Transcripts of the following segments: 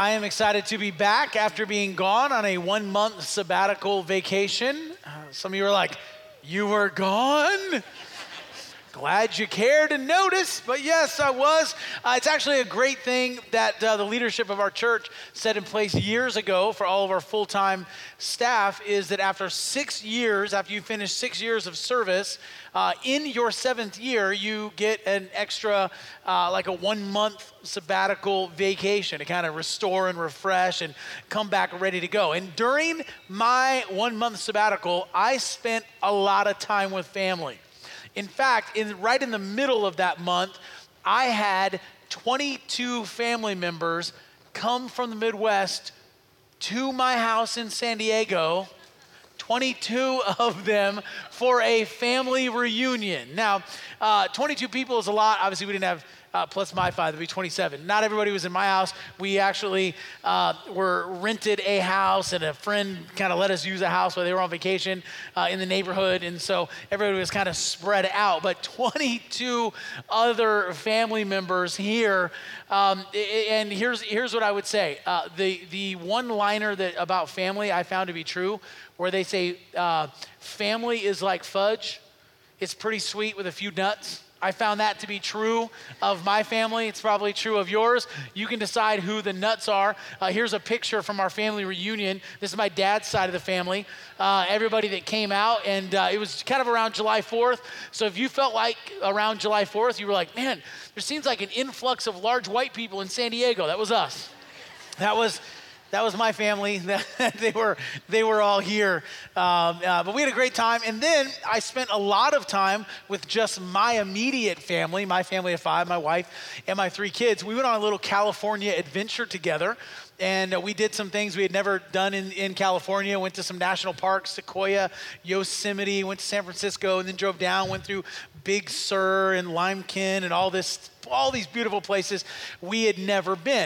I am excited to be back after being gone on a 1-month sabbatical vacation. Some of you are like, you were gone? Glad you cared to notice, but yes, I was. It's actually a great thing that the leadership of our church set in place years ago for all of our full-time staff is that after 6 years, after you finish 6 years of service, in your 7th year, you get an extra, like a 1-month sabbatical vacation to kind of restore and refresh and come back ready to go. And during my 1-month sabbatical, I spent a lot of time with family. In fact, right in the middle of that month, I had 22 family members come from the Midwest to my house in San Diego, 22 of them for a family reunion. Now, 22 people is a lot. Obviously, we didn't have, plus my 5, that'd be 27. Not everybody was in my house. We actually were rented a house, and a friend kind of let us use a house while they were on vacation in the neighborhood, and so everybody was kind of spread out. But 22 other family members here, and here's what I would say. The one-liner that about family I found to be true, where they say family is like fudge. It's pretty sweet with a few nuts. I found that to be true of my family. It's probably true of yours. You can decide who the nuts are. Here's a picture from our family reunion. This is my dad's side of the family. Everybody that came out, and it was kind of around July 4th. So if you felt like around July 4th, you were like, man, there seems like an influx of large white people in San Diego. That was us. That was my family. they were all here, but we had a great time. And then I spent a lot of time with just my immediate family, my family of 5, my wife, and my 3 kids. We went on a little California adventure together, and we did some things we had never done in California. Went to some national parks, Sequoia, Yosemite, went to San Francisco, and then drove down, went through Big Sur and Limekiln and all these beautiful places we had never been.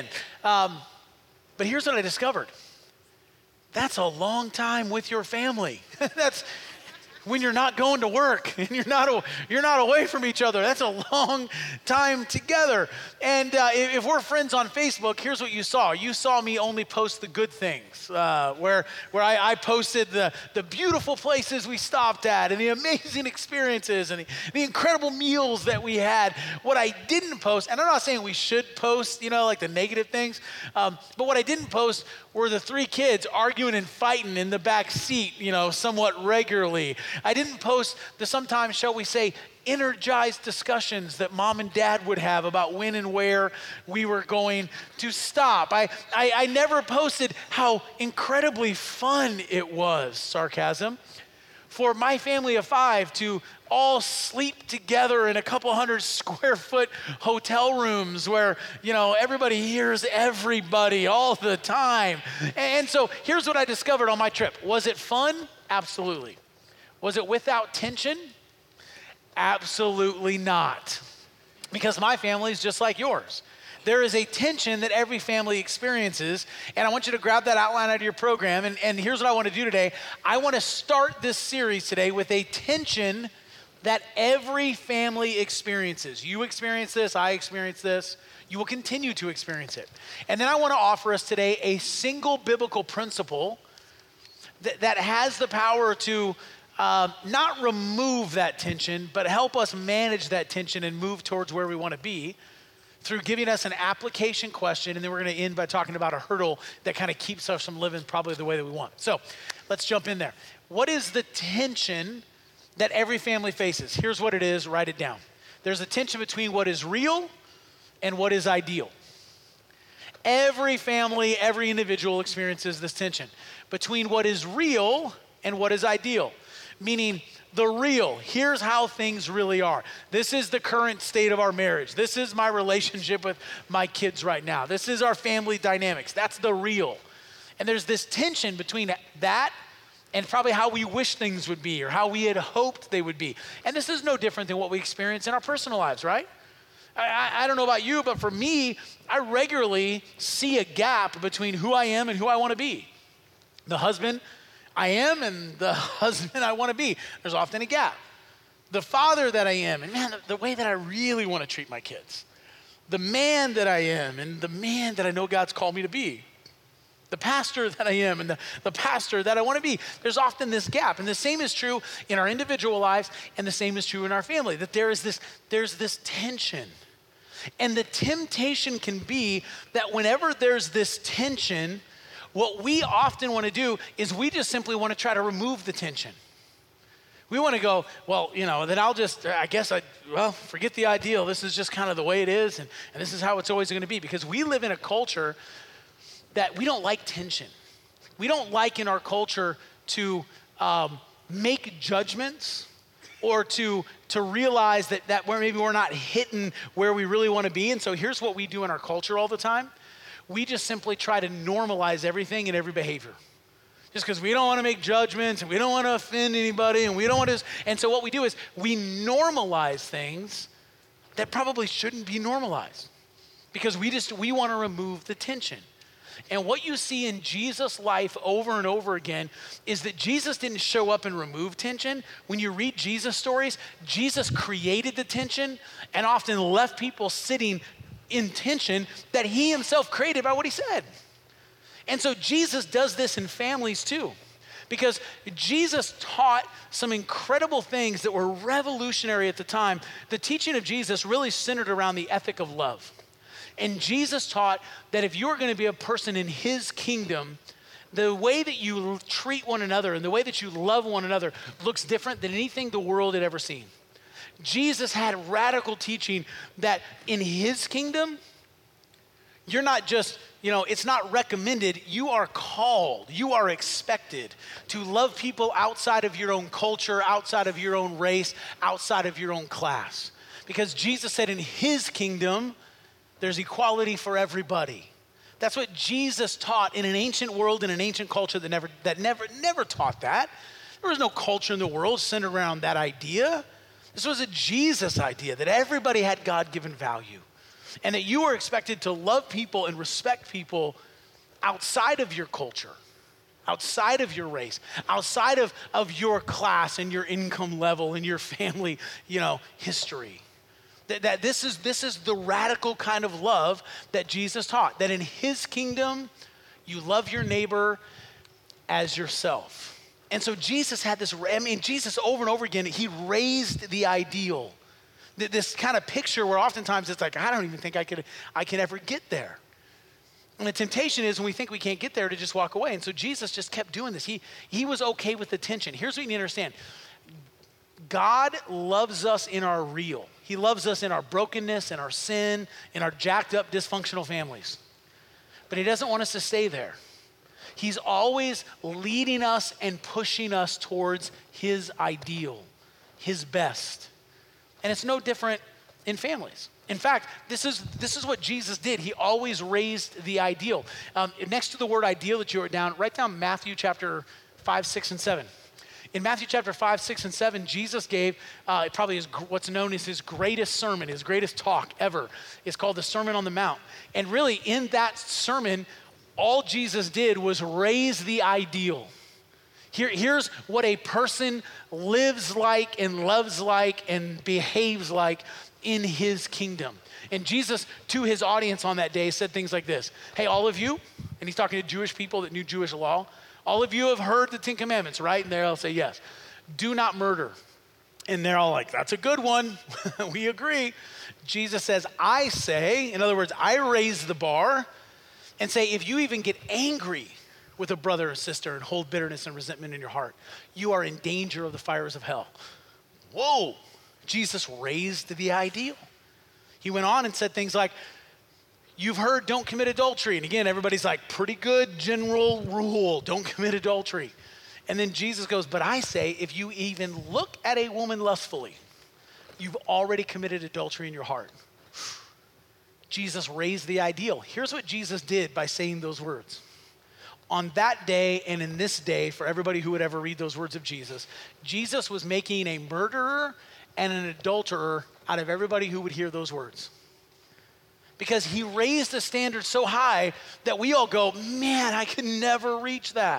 But here's what I discovered. That's a long time with your family. That's when you're not going to work and you're not away from each other. That's a long time together. And if we're friends on Facebook, here's what you saw. You saw me only post the good things, where I posted the beautiful places we stopped at and the amazing experiences and the incredible meals that we had. What I didn't post, and I'm not saying we should post, like the negative things, but what I didn't post were the 3 kids arguing and fighting in the back seat, somewhat regularly. I didn't post the sometimes, shall we say, energized discussions that mom and dad would have about when and where we were going to stop. I never posted how incredibly fun it was, sarcasm, for my family of 5 to all sleep together in a couple 100 square foot hotel rooms where, everybody hears everybody all the time. And so here's what I discovered on my trip. Was it fun? Absolutely. Was it without tension? Absolutely not. Because my family is just like yours. There is a tension that every family experiences, and I want you to grab that outline out of your program, and here's what I want to do today. I want to start this series today with a tension that every family experiences. You experience this, I experience this, you will continue to experience it. And then I want to offer us today a single biblical principle that has the power to not remove that tension, but help us manage that tension and move towards where we want to be through giving us an application question, and then we're going to end by talking about a hurdle that kind of keeps us from living probably the way that we want. So let's jump in there. What is the tension that every family faces? Here's what it is, write it down. There's a tension between what is real and what is ideal. Every family, every individual experiences this tension between what is real and what is ideal. Meaning the real, here's how things really are. This is the current state of our marriage. This is my relationship with my kids right now. This is our family dynamics. That's the real. And there's this tension between that and probably how we wish things would be or how we had hoped they would be. And this is no different than what we experience in our personal lives, right? I don't know about you, but for me, I regularly see a gap between who I am and who I want to be. The husband I am and the husband I want to be. There's often a gap. The father that I am, and man, the way that I really want to treat my kids. the man that I am and the man that I know God's called me to be. The pastor that I am and the pastor that I want to be. There's often this gap. And the same is true in our individual lives, and the same is true in our family, that there's this tension. And the temptation can be that whenever there's this tension, what we often want to do is we just simply want to try to remove the tension. We want to go, well, then I'll just, forget the ideal. This is just kind of the way it is, and this is how it's always going to be. Because we live in a culture that we don't like tension. We don't like in our culture to make judgments or to realize that maybe we're not hitting where we really want to be. And so here's what we do in our culture all the time. We just simply try to normalize everything and every behavior. Just because we don't want to make judgments and we don't want to offend anybody and we don't want to. And so what we do is we normalize things that probably shouldn't be normalized because we want to remove the tension. And what you see in Jesus' life over and over again is that Jesus didn't show up and remove tension. When you read Jesus stories, Jesus created the tension and often left people sitting in tension that he himself created by what he said. And so Jesus does this in families too, because Jesus taught some incredible things that were revolutionary at the time. The teaching of Jesus really centered around the ethic of love. And Jesus taught that if you're going to be a person in his kingdom, the way that you treat one another and the way that you love one another looks different than anything the world had ever seen. Jesus had radical teaching that in his kingdom, you're not just, it's not recommended, you are called, you are expected to love people outside of your own culture, outside of your own race, outside of your own class. Because Jesus said in his kingdom, there's equality for everybody. That's what Jesus taught in an ancient world, in an ancient culture that never taught that. There was no culture in the world centered around that idea. This was a Jesus idea that everybody had God-given value and that you were expected to love people and respect people outside of your culture, outside of your race, outside of your class and your income level and your family, history. That this is the radical kind of love that Jesus taught, that in his kingdom, you love your neighbor as yourself. And so Jesus had this, Jesus over and over again, he raised the ideal. This kind of picture where oftentimes it's like, I don't even think I can ever get there. And the temptation is when we think we can't get there to just walk away. And so Jesus just kept doing this. He was okay with the tension. Here's what you need to understand. God loves us in our real. He loves us in our brokenness, in our sin, in our jacked up dysfunctional families. But he doesn't want us to stay there. He's always leading us and pushing us towards his ideal, his best. And it's no different in families. In fact, this is what Jesus did. He always raised the ideal. Next to the word ideal that you wrote down, write down Matthew chapter 5, 6, and 7. In Matthew chapter 5, 6, and 7, Jesus gave probably what's known as his greatest sermon, his greatest talk ever. It's called the Sermon on the Mount. And really in that sermon, all Jesus did was raise the ideal. Here's what a person lives like and loves like and behaves like in his kingdom. And Jesus, to his audience on that day, said things like this. Hey, all of you, and he's talking to Jewish people that knew Jewish law, all of you have heard the 10 Commandments, right? And they'll say yes. Do not murder. And they're all like, that's a good one. We agree. Jesus says, I say, in other words, I raise the bar and say, if you even get angry with a brother or sister and hold bitterness and resentment in your heart, you are in danger of the fires of hell. Whoa, Jesus raised the ideal. He went on and said things like, you've heard don't commit adultery. And again, everybody's like, pretty good general rule, don't commit adultery. And then Jesus goes, but I say, if you even look at a woman lustfully, you've already committed adultery in your heart. Jesus raised the ideal. Here's what Jesus did by saying those words. On that day and in this day, for everybody who would ever read those words of Jesus, Jesus was making a murderer and an adulterer out of everybody who would hear those words. Because he raised the standard so high that we all go, man, I could never reach that.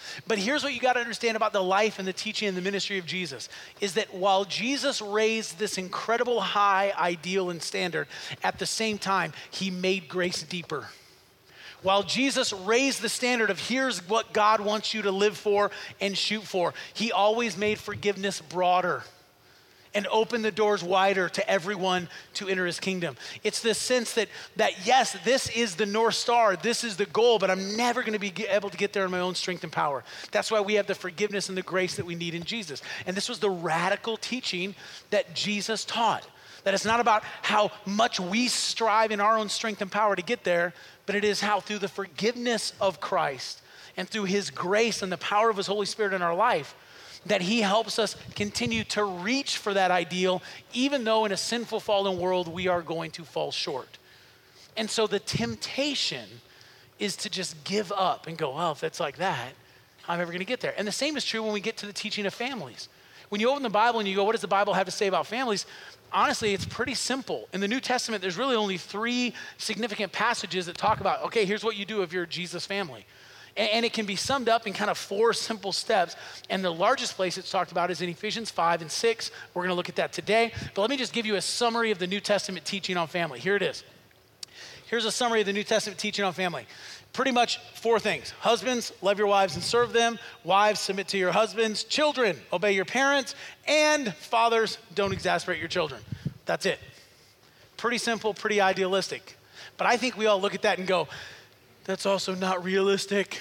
But here's what you got to understand about the life and the teaching and the ministry of Jesus, is that while Jesus raised this incredible high ideal and standard, at the same time, he made grace deeper. While Jesus raised the standard of here's what God wants you to live for and shoot for, he always made forgiveness broader and opened the doors wider to everyone to enter his kingdom. It's this sense that yes, this is the North Star, this is the goal, but I'm never gonna be able to get there in my own strength and power. That's why we have the forgiveness and the grace that we need in Jesus. And this was the radical teaching that Jesus taught. That it's not about how much we strive in our own strength and power to get there, but it is how through the forgiveness of Christ and through his grace and the power of his Holy Spirit in our life, that he helps us continue to reach for that ideal, even though in a sinful, fallen world, we are going to fall short. And so the temptation is to just give up and go, well, if it's like that, how am I ever gonna get there? And the same is true when we get to the teaching of families. When you open the Bible and you go, what does the Bible have to say about families? Honestly, it's pretty simple. In the New Testament, there's really only 3 significant passages that talk about, okay, here's what you do if you're a Jesus family. And it can be summed up in kind of 4 simple steps. And the largest place it's talked about is in Ephesians 5 and 6. We're gonna look at that today. But let me just give you a summary of the New Testament teaching on family. Here it is. Here's a summary of the New Testament teaching on family. Pretty much 4 things. Husbands, love your wives and serve them. Wives, submit to your husbands. Children, obey your parents. And fathers, don't exasperate your children. That's it. Pretty simple, pretty idealistic. But I think we all look at that and go, that's also not realistic.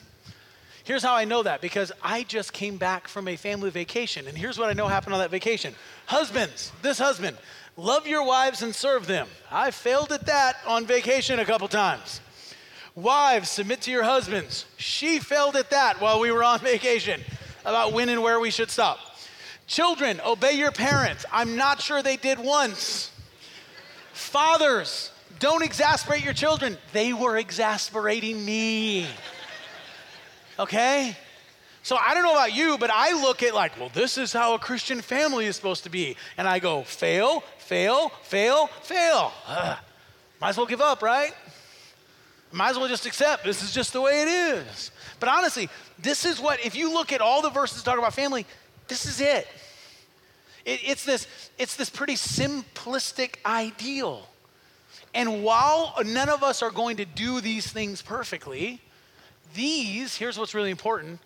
Here's how I know that, because I just came back from a family vacation, and here's what I know happened on that vacation. Husbands, this husband, love your wives and serve them. I failed at that on vacation a couple times. Wives, submit to your husbands. She failed at that while we were on vacation about when and where we should stop. Children, obey your parents. I'm not sure they did once. Fathers, don't exasperate your children. They were exasperating me. Okay? So I don't know about you, but I look at like, well, this is how a Christian family is supposed to be. And I go, fail, fail, fail, fail. Might as well give up, right? Might as well just accept this is just the way it is. But honestly, this is what, if you look at all the verses talking about family, this is it. It's this pretty simplistic ideal. And while none of us are going to do these things perfectly, here's what's really important,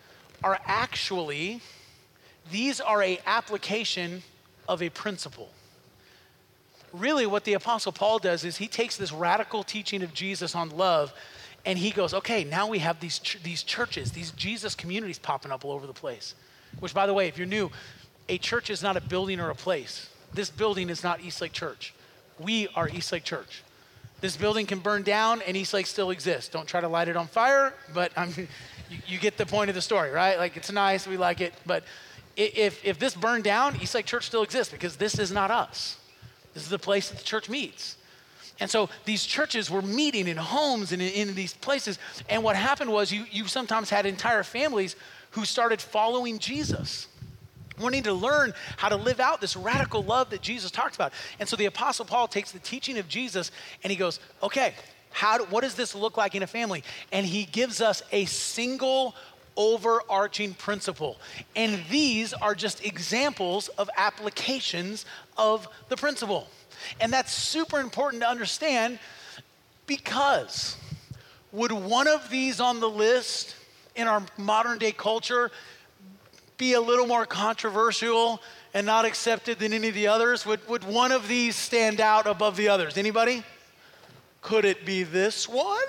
these are an application of a principle. Really what the Apostle Paul does is he takes this radical teaching of Jesus on love and he goes, okay, now we have these churches, these Jesus communities popping up all over the place. Which, by the way, if you're new, a church is not a building or a place. This building is not Eastlake Church. We are Eastlake Church. This building can burn down and Eastlake still exists. Don't try to light it on fire, but you get the point of the story, right? Like, it's nice, we like it, but if this burned down, Eastlake Church still exists because this is not us. This is the place that the church meets. And so these churches were meeting in homes and in these places, and what happened was you sometimes had entire families who started following Jesus, wanting to learn how to live out this radical love that Jesus talked about. And so the Apostle Paul takes the teaching of Jesus and he goes, okay, what does this look like in a family? And he gives us a single overarching principle. And these are just examples of applications of the principle. And that's super important to understand, because would one of these on the list in our modern day culture be a little more controversial and not accepted than any of the others? Would one of these stand out above the others? Anybody? Could it be this one?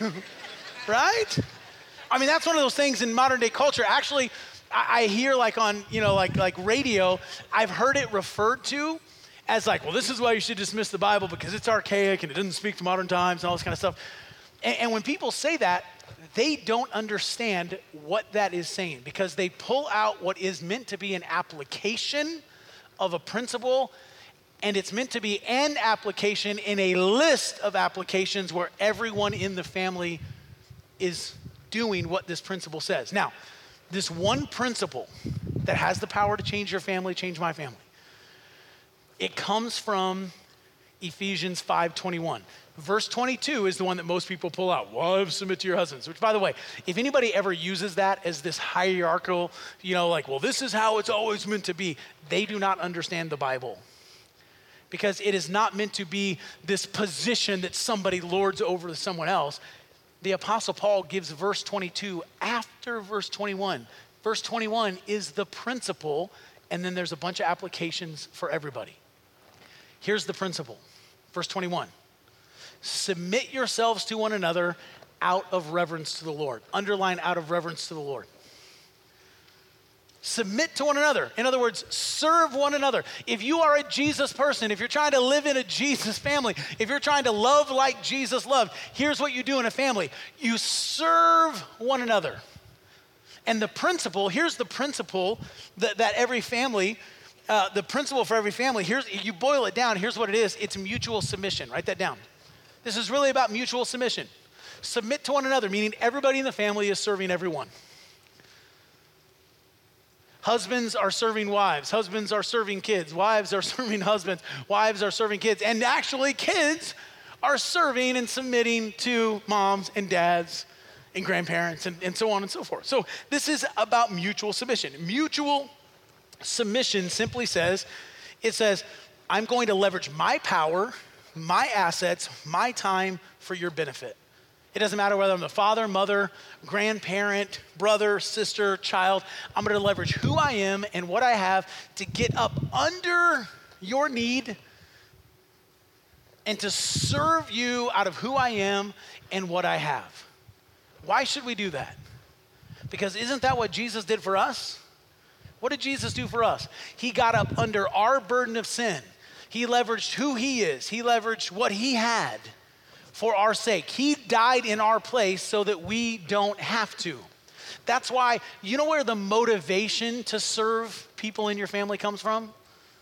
Right? I mean, that's one of those things in modern day culture. Actually, I hear like on, like radio, I've heard it referred to as like, well, this is why you should dismiss the Bible because it's archaic and it doesn't speak to modern times and all this kind of stuff. And when people say that, they don't understand what that is saying, because they pull out what is meant to be an application of a principle, and it's meant to be an application in a list of applications where everyone in the family is doing what this principle says. Now, this one principle that has the power to change your family, change my family, it comes from Ephesians 5:21. Verse 22 is the one that most people pull out. Wives, submit to your husbands. Which, by the way, if anybody ever uses that as this hierarchical, like, well, this is how it's always meant to be, they do not understand the Bible. Because it is not meant to be this position that somebody lords over someone else. The Apostle Paul gives verse 22 after verse 21. Verse 21 is the principle, and then there's a bunch of applications for everybody. Here's the principle. Verse 21. Submit yourselves to one another out of reverence to the Lord. Underline out of reverence to the Lord. Submit to one another. In other words, serve one another. If you are a Jesus person, if you're trying to live in a Jesus family, if you're trying to love like Jesus loved, here's what you do in a family. You serve one another. And the principle, here's the principle that every family, the principle for every family, you boil it down, here's what it is. It's mutual submission. Write that down. This is really about mutual submission. Submit to one another, meaning everybody in the family is serving everyone. Husbands are serving wives. Husbands are serving kids. Wives are serving husbands. Wives are serving kids. And actually, kids are serving and submitting to moms and dads and grandparents and so on and so forth. So this is about mutual submission. Mutual submission simply says, I'm going to leverage my power, my assets, my time for your benefit. It doesn't matter whether I'm the father, mother, grandparent, brother, sister, child. I'm going to leverage who I am and what I have to get up under your need and to serve you out of who I am and what I have. Why should we do that? Because isn't that what Jesus did for us? What did Jesus do for us? He got up under our burden of sin. He leveraged who he is. He leveraged what he had for our sake. He died in our place so that we don't have to. That's why, you know where the motivation to serve people in your family comes from?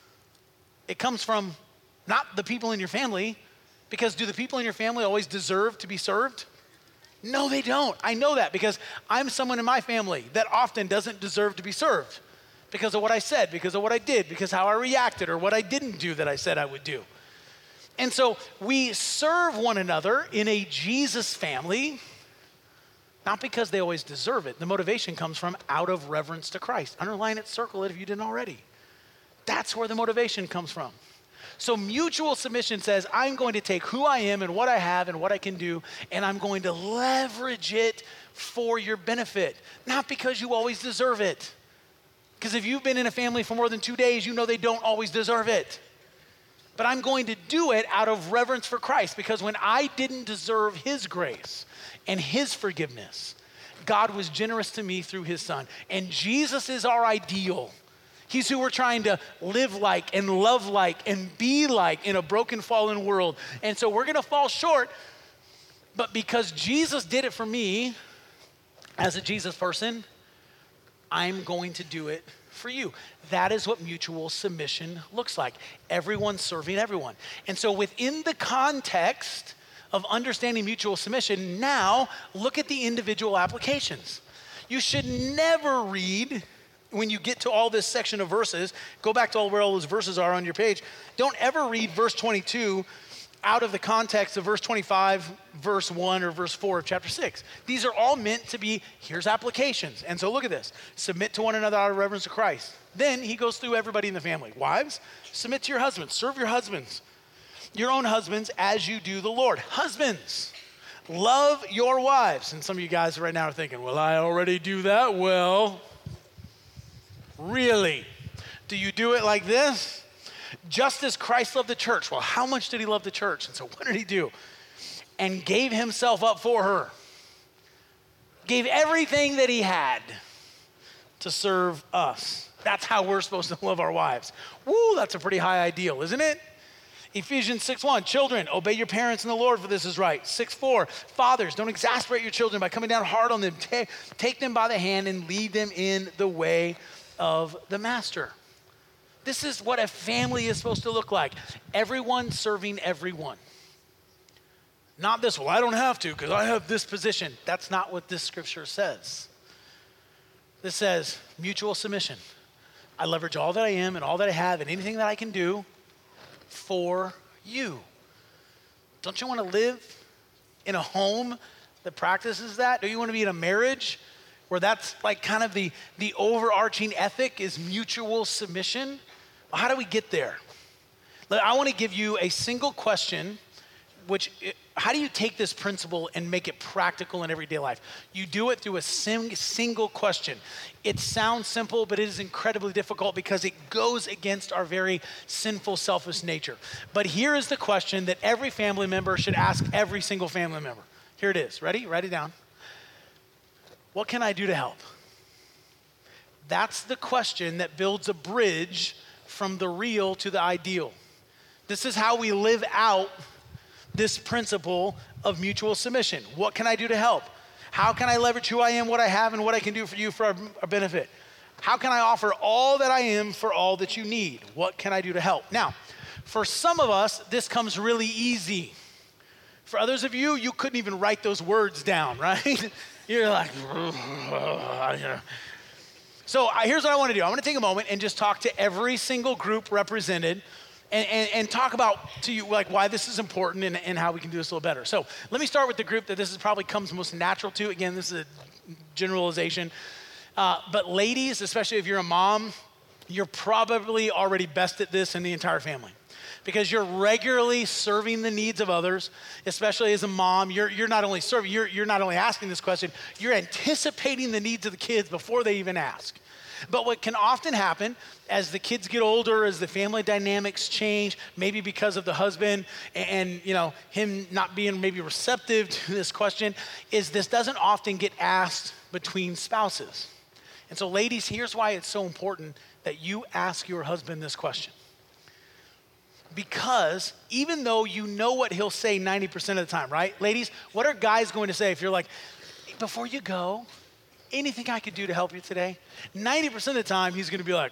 It comes from not the people in your family, because do the people in your family always deserve to be served? No, they don't. I know that because I'm someone in my family that often doesn't deserve to be served because of what I said, because of what I did, because how I reacted or what I didn't do that I said I would do. And so we serve one another in a Jesus family, not because they always deserve it. The motivation comes from out of reverence to Christ. Underline it, circle it if you didn't already. That's where the motivation comes from. So mutual submission says, I'm going to take who I am and what I have and what I can do, and I'm going to leverage it for your benefit, not because you always deserve it. Because if you've been in a family for more than 2 days, you know they don't always deserve it. But I'm going to do it out of reverence for Christ, because when I didn't deserve his grace and his forgiveness, God was generous to me through his son. And Jesus is our ideal. He's who we're trying to live like and love like and be like in a broken, fallen world. And so we're going to fall short, but because Jesus did it for me as a Jesus person, I'm going to do it for you. That is what mutual submission looks like. Everyone serving everyone. And so within the context of understanding mutual submission, now look at the individual applications. You should never read, when you get to all this section of verses, go back to where all those verses are on your page. Don't ever read verse 22 out of the context of verse 25, verse 1, or verse 4 of chapter 6. These are all meant to be, here's applications. And so look at this. Submit to one another out of reverence to Christ. Then he goes through everybody in the family. Wives, submit to your husbands. Serve your husbands. Your own husbands as you do the Lord. Husbands, love your wives. And some of you guys right now are thinking, well, I already do that. Well, really? Do you do it like this? Just as Christ loved the church. Well, how much did he love the church? And so what did he do? And gave himself up for her. Gave everything that he had to serve us. That's how we're supposed to love our wives. Woo, that's a pretty high ideal, isn't it? Ephesians 6:1, children, obey your parents in the Lord, for this is right. 6:4, fathers, don't exasperate your children by coming down hard on them. Take them by the hand and lead them in the way of the master. This is what a family is supposed to look like. Everyone serving everyone. Not this, well, I don't have to because I have this position. That's not what this scripture says. This says mutual submission. I leverage all that I am and all that I have and anything that I can do for You. Don't you want to live in a home that practices that? Do you want to be in a marriage where that's like kind of the overarching ethic is mutual submission? Well, how do we get there? I want to give you a single question, how do you take this principle and make it practical in everyday life? You do it through a single question. It sounds simple, but it is incredibly difficult because it goes against our very sinful, selfish nature. But here is the question that every family member should ask every single family member. Here it is. Ready? Write it down. What can I do to help? That's the question that builds a bridge from the real to the ideal. This is how we live out this principle of mutual submission. What can I do to help? How can I leverage who I am, what I have, and what I can do for you for our benefit? How can I offer all that I am for all that you need? What can I do to help? Now, for some of us, this comes really easy. For others of you, you couldn't even write those words down, right? You're like, So here's what I want to do. I want to take a moment and just talk to every single group represented and talk about to you like why this is important and how we can do this a little better. So let me start with the group that this is probably comes most natural to. Again, this is a generalization. But ladies, especially if you're a mom, you're probably already best at this in the entire family. Because you're regularly serving the needs of others, especially as a mom. You're not only serving, you're not only asking this question, you're anticipating the needs of the kids before they even ask. But what can often happen as the kids get older, as the family dynamics change, maybe because of the husband and him not being maybe receptive to this question, is this doesn't often get asked between spouses. And so ladies, here's why it's so important that you ask your husband this question. Because even though you know what he'll say 90% of the time, right? Ladies, what are guys going to say if you're like, before you go, anything I could do to help you today? 90% of the time, he's going to be like,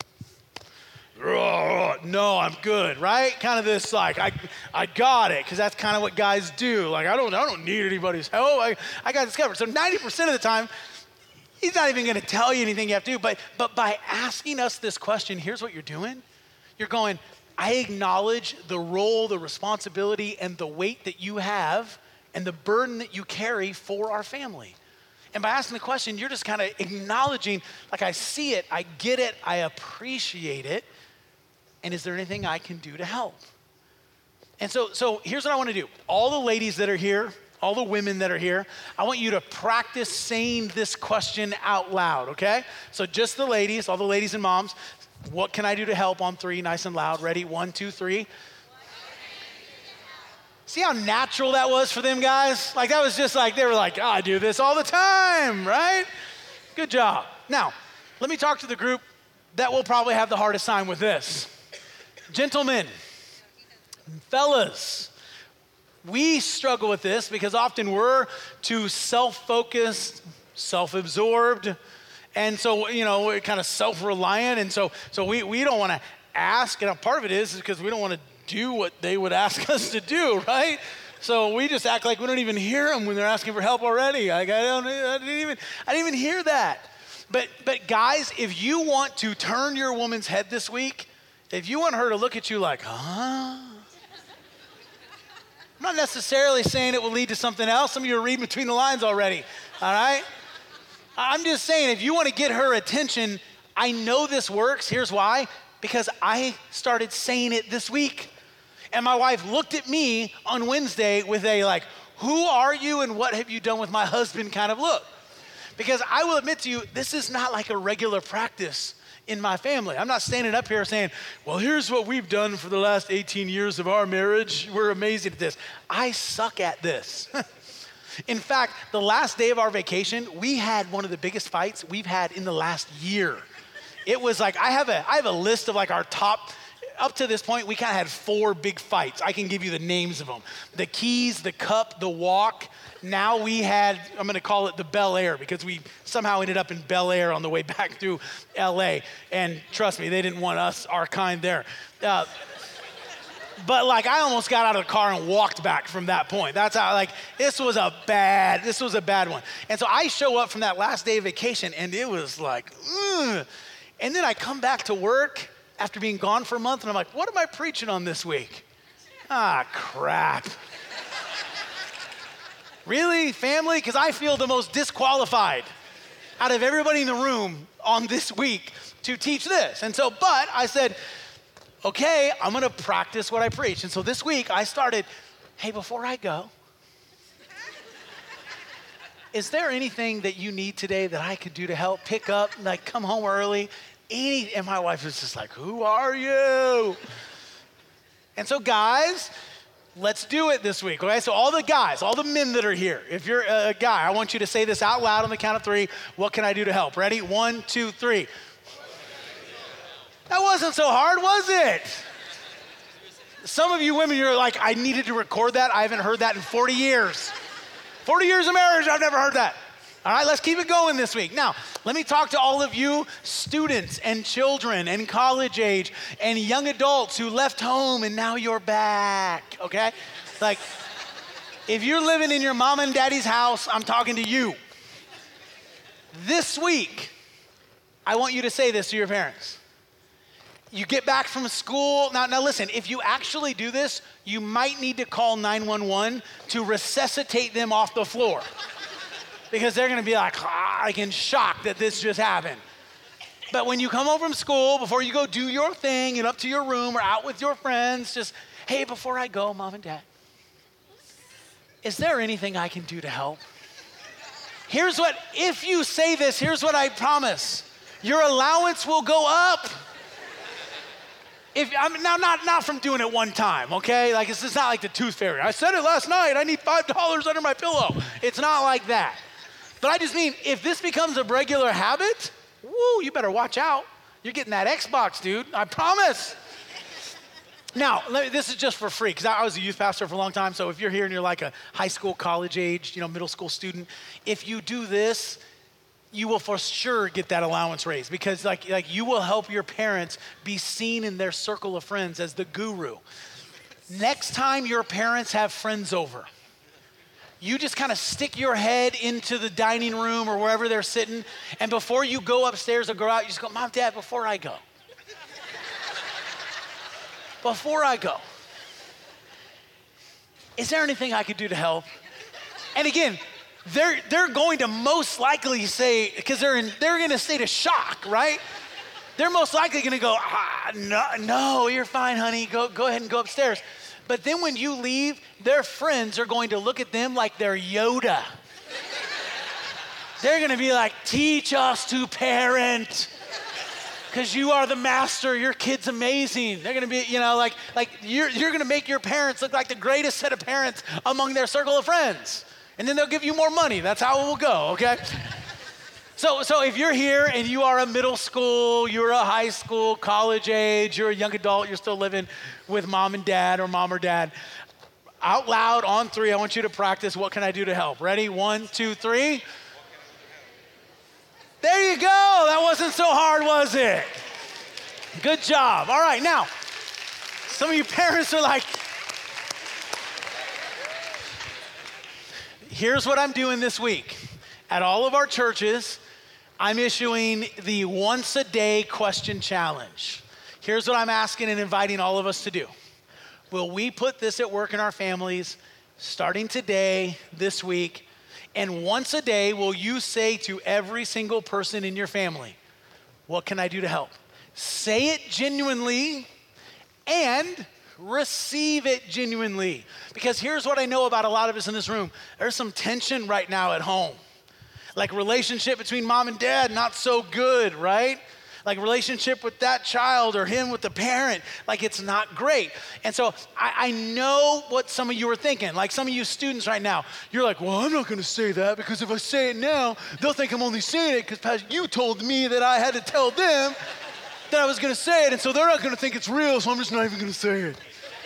no, I'm good, right? Kind of this like, I got it, because that's kind of what guys do. Like, I don't need anybody's help. I got this covered. So 90% of the time, he's not even going to tell you anything you have to do. But by asking us this question, here's what you're doing. You're going, I acknowledge the role, the responsibility, and the weight that you have and the burden that you carry for our family. And by asking the question, you're just kind of acknowledging, like, I see it, I get it, I appreciate it, and is there anything I can do to help? And so here's what I want to do. All the ladies that are here, all the women that are here, I want you to practice saying this question out loud, okay? So just the ladies, all the ladies and moms, what can I do to help on 3, nice and loud. Ready? 1, 2, 3. See how natural that was for them guys? Like that was just like, they were like, I do this all the time, right? Good job. Now, let me talk to the group that will probably have the hardest time with this. Gentlemen, fellas, we struggle with this because often we're too self-focused, self-absorbed, and so, we're kind of self-reliant, and so we don't want to ask, and part of it is because we don't want to do what they would ask us to do, right? So we just act like we don't even hear them when they're asking for help already. Like I didn't even hear that. But guys, if you want to turn your woman's head this week, if you want her to look at you like, huh? I'm not necessarily saying it will lead to something else. Some of you are reading between the lines already, all right? I'm just saying, if you want to get her attention, I know this works. Here's why. Because I started saying it this week. And my wife looked at me on Wednesday with a like, who are you and what have you done with my husband kind of look. Because I will admit to you, this is not like a regular practice in my family. I'm not standing up here saying, well, here's what we've done for the last 18 years of our marriage. We're amazing at this. I suck at this. In fact, the last day of our vacation, we had one of the biggest fights we've had in the last year. It was like, I have a list of like our top, up to this point, we kind of had 4 big fights. I can give you the names of them. The keys, the cup, the walk. Now we had, I'm going to call it the Bel Air because we somehow ended up in Bel Air on the way back through LA. And trust me, they didn't want us, our kind there. But like I almost got out of the car and walked back from that point. That's how this was a bad one. And so I show up from that last day of vacation and it was like, ugh. And then I come back to work after being gone for a month and I'm like, what am I preaching on this week? Ah, crap. Really, family? Because I feel the most disqualified out of everybody in the room on this week to teach this. And so, but I said, okay, I'm gonna practice what I preach. And so this week I started, hey, before I go, is there anything that you need today that I could do to help pick up, like come home early? And my wife was just like, who are you? And so guys, let's do it this week, okay? So all the guys, all the men that are here, if you're a guy, I want you to say this out loud on the count of 3. What can I do to help? Ready? 1, 2, 3. That wasn't so hard, was it? Some of you women, you're like, I needed to record that. I haven't heard that in 40 years. 40 years of marriage, I've never heard that. All right, let's keep it going this week. Now, let me talk to all of you students and children and college age and young adults who left home and now you're back, okay? Like, if you're living in your mom and daddy's house, I'm talking to you. This week, I want you to say this to your parents. You get back from school. Now listen, if you actually do this, you might need to call 911 to resuscitate them off the floor. Because they're gonna be like in shock that this just happened. But when you come home from school, before you go do your thing and up to your room or out with your friends, just, hey, before I go, mom and dad, is there anything I can do to help? If you say this, here's what I promise. Your allowance will go up. Not from doing it one time, okay? Like, it's just not like the tooth fairy. I said it last night, I need $5 under my pillow. It's not like that. But I just mean, if this becomes a regular habit, woo, you better watch out. You're getting that Xbox, dude, I promise. Now, this is just for free, because I was a youth pastor for a long time, so if you're here and you're like a high school, college age, middle school student, if you do this, you will for sure get that allowance raise, because like you will help your parents be seen in their circle of friends as the guru. Next time your parents have friends over, you just kind of stick your head into the dining room or wherever they're sitting, and before you go upstairs or go out, you just go, Mom, Dad, before I go. Before I go, is there anything I could do to help? And again, they're going to most likely say, because they're in a state of shock, right? They're most likely going to go, no, you're fine, honey. Go ahead and go upstairs. But then when you leave, their friends are going to look at them like they're Yoda. They're going to be like, teach us to parent, because you are the master. Your kid's amazing. They're going to be, you're going to make your parents look like the greatest set of parents among their circle of friends. And then they'll give you more money. That's how it will go, okay? So if you're here and you are a middle school, you're a high school, college age, you're a young adult, you're still living with mom and dad or mom or dad, out loud on 3, I want you to practice, what can I do to help? Ready? 1, 2, 3. There you go. That wasn't so hard, was it? Good job. All right, now, some of you parents are like, here's what I'm doing this week. At all of our churches, I'm issuing the once a day question challenge. Here's what I'm asking and inviting all of us to do. Will we put this at work in our families starting today, this week, and once a day will you say to every single person in your family, what can I do to help? Say it genuinely and receive it genuinely. Because here's what I know about a lot of us in this room. There's some tension right now at home. Like relationship between mom and dad, not so good, right? Like relationship with that child or him with the parent, like it's not great. And so I know what some of you are thinking. Like some of you students right now, you're like, well, I'm not gonna say that because if I say it now, they'll think I'm only saying it because you told me that I had to tell them that I was gonna say it, and so they're not gonna think it's real, so I'm just not even gonna say it.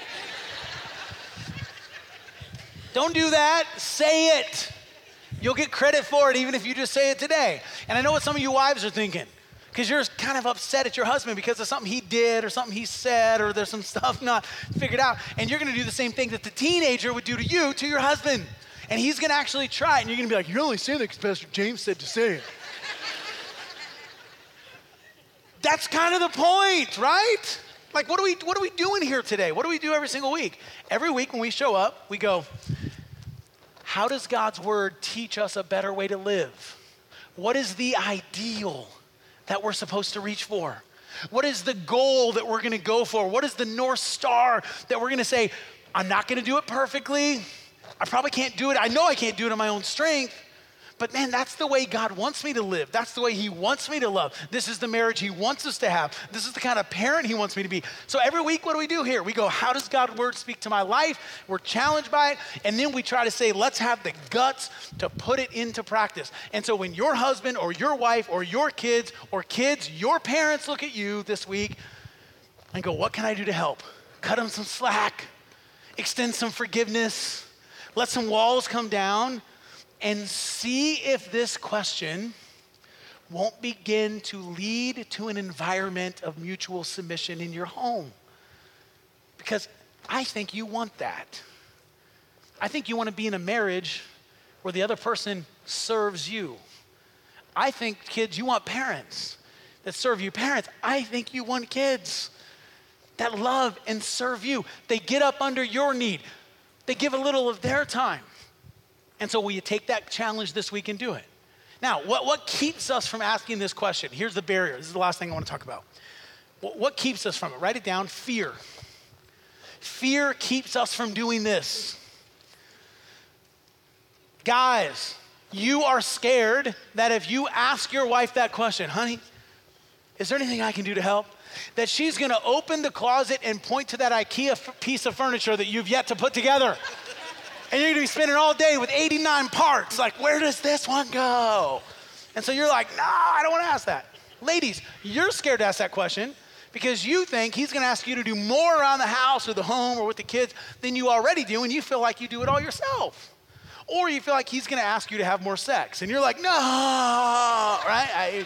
Don't do that, say it. You'll get credit for it even if you just say it today. And I know what some of you wives are thinking, because you're kind of upset at your husband because of something he did or something he said, or there's some stuff not figured out. And you're gonna do the same thing that the teenager would do to you, to your husband. And he's gonna actually try it, and you're gonna be like, you're only saying that because Pastor James said to say it. That's kind of the point, right? Like, what are we doing here today? What do we do every single week? Every week when we show up, we go, how does God's word teach us a better way to live? What is the ideal that we're supposed to reach for? What is the goal that we're gonna go for? What is the North Star that we're gonna say, I'm not gonna do it perfectly. I probably can't do it. I know I can't do it in my own strength. But man, that's the way God wants me to live. That's the way he wants me to love. This is the marriage he wants us to have. This is the kind of parent he wants me to be. So every week, what do we do here? We go, how does God's word speak to my life? We're challenged by it. And then we try to say, let's have the guts to put it into practice. And so when your husband or your wife or your kids, your parents look at you this week and go, what can I do to help? Cut them some slack, extend some forgiveness, let some walls come down, and see if this question won't begin to lead to an environment of mutual submission in your home. Because I think you want that. I think you want to be in a marriage where the other person serves you. I think, kids, you want parents that serve you. Parents, I think you want kids that love and serve you. They get up under your need. They give a little of their time. And so will you take that challenge this week and do it? Now, what keeps us from asking this question? Here's the barrier. This is the last thing I want to talk about. What keeps us from it? Write it down. Fear. Fear keeps us from doing this. Guys, you are scared that if you ask your wife that question, honey, is there anything I can do to help? That she's going to open the closet and point to that IKEA piece of furniture that you've yet to put together. And you're gonna be spending all day with 89 parts. Like, where does this one go? And so you're like, no, I don't wanna ask that. Ladies, you're scared to ask that question because you think he's gonna ask you to do more around the house or the home or with the kids than you already do, and you feel like you do it all yourself. Or you feel like he's gonna ask you to have more sex, and you're like, no, right?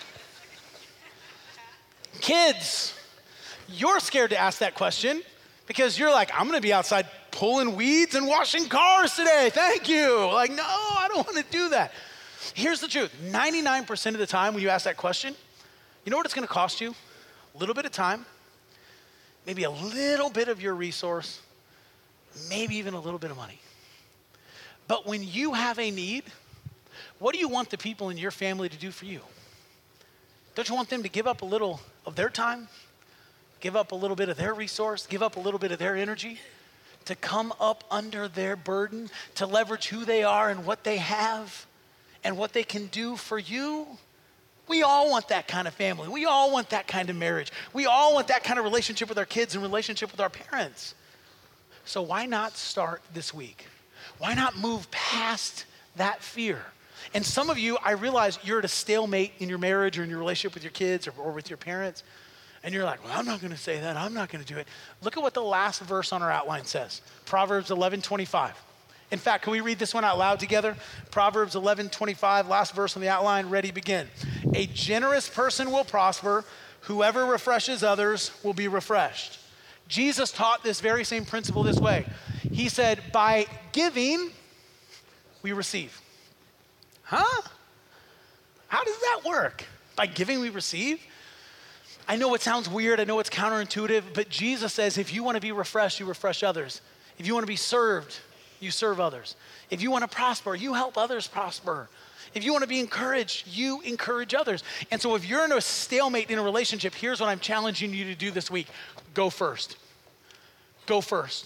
Kids, you're scared to ask that question because you're like, I'm gonna be outside pulling weeds and washing cars today. Thank you. Like, no, I don't want to do that. Here's the truth. 99% of the time when you ask that question, you know what it's going to cost you? A little bit of time, maybe a little bit of your resource, maybe even a little bit of money. But when you have a need, what do you want the people in your family to do for you? Don't you want them to give up a little of their time, give up a little bit of their resource, give up a little bit of their energy? To come up under their burden, to leverage who they are and what they have and what they can do for you. We all want that kind of family. We all want that kind of marriage. We all want that kind of relationship with our kids and relationship with our parents. So why not start this week? Why not move past that fear? And some of you, I realize you're at a stalemate in your marriage or in your relationship with your kids or with your parents. And you're like, well, I'm not going to say that. I'm not going to do it. Look at what the last verse on our outline says. Proverbs 11:25. In fact, can we read this one out loud together? Proverbs 11:25, last verse on the outline. Ready, begin. A generous person will prosper. Whoever refreshes others will be refreshed. Jesus taught this very same principle this way. He said, by giving, we receive. Huh? How does that work? By giving, we receive? I know it sounds weird, I know it's counterintuitive, but Jesus says if you want to be refreshed, you refresh others. If you want to be served, you serve others. If you want to prosper, you help others prosper. If you want to be encouraged, you encourage others. And so if you're in a stalemate in a relationship, here's what I'm challenging you to do this week. Go first. Go first.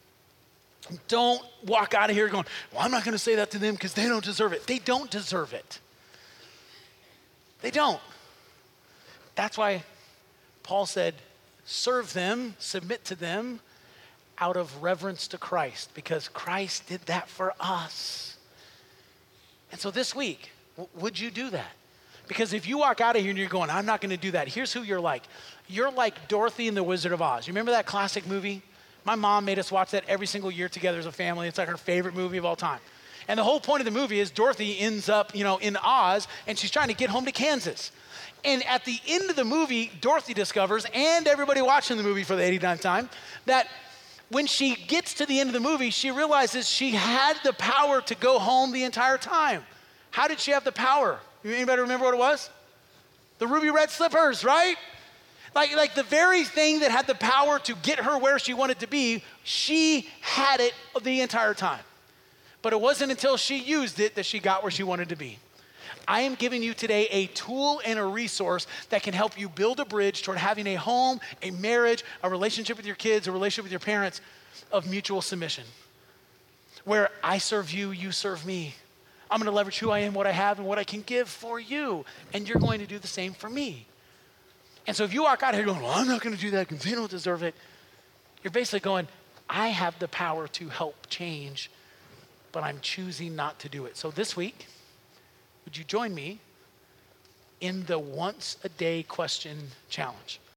Don't walk out of here going, well, I'm not going to say that to them because they don't deserve it. They don't deserve it. They don't. That's why Paul said, serve them, submit to them out of reverence to Christ, because Christ did that for us. And so this week, would you do that? Because if you walk out of here and you're going, I'm not going to do that, here's who you're like. You're like Dorothy and the Wizard of Oz. You remember that classic movie? My mom made us watch that every single year together as a family. It's like her favorite movie of all time. And the whole point of the movie is Dorothy ends up, in Oz, and she's trying to get home to Kansas. And at the end of the movie, Dorothy discovers, and everybody watching the movie for the 89th time, that when she gets to the end of the movie, she realizes she had the power to go home the entire time. How did she have the power? Anybody remember what it was? The ruby red slippers, right? Like the very thing that had the power to get her where she wanted to be, she had it the entire time. But it wasn't until she used it that she got where she wanted to be. I am giving you today a tool and a resource that can help you build a bridge toward having a home, a marriage, a relationship with your kids, a relationship with your parents of mutual submission, where I serve you, you serve me. I'm gonna leverage who I am, what I have, and what I can give for you, and you're going to do the same for me. And so if you walk out here going, well, I'm not gonna do that because they don't deserve it, you're basically going, I have the power to help change, but I'm choosing not to do it. So this week, would you join me in the once a day question challenge?